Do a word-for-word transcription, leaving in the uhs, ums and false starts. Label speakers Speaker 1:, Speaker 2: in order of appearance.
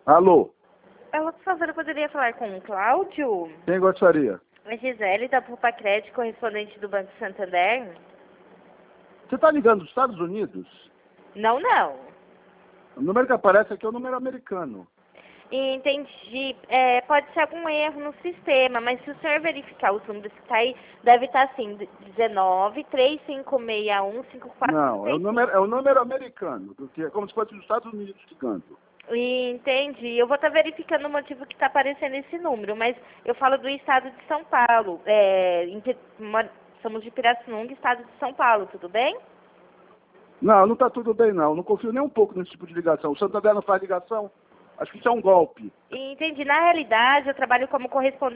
Speaker 1: Alô?
Speaker 2: Ela, por favor, eu poderia falar com o Cláudio?
Speaker 1: Quem gostaria?
Speaker 2: A Gisele, da Pupa Crédito, correspondente do Banco Santander?
Speaker 1: Você está ligando dos Estados Unidos?
Speaker 2: Não, não.
Speaker 1: O número que aparece aqui é o número americano.
Speaker 2: Entendi. É, pode ser algum erro no sistema, mas se o senhor verificar os números que está aí, deve estar assim, dezenove, três cinco seis um, cinco quatro
Speaker 1: Não, é o
Speaker 2: seis
Speaker 1: número, é o número americano, do que é como se fosse dos Estados Unidos ligando.
Speaker 2: Entendi. Eu vou estar verificando o motivo que está aparecendo esse número, mas eu falo do estado de São Paulo. É, em Pi- mo- somos de Pirassununga, estado de São Paulo, tudo bem?
Speaker 1: Não, não está tudo bem não. Não confio nem um pouco nesse tipo de ligação. O Santander não faz ligação? Acho que isso é um golpe.
Speaker 2: Entendi. Na realidade, eu trabalho como correspondente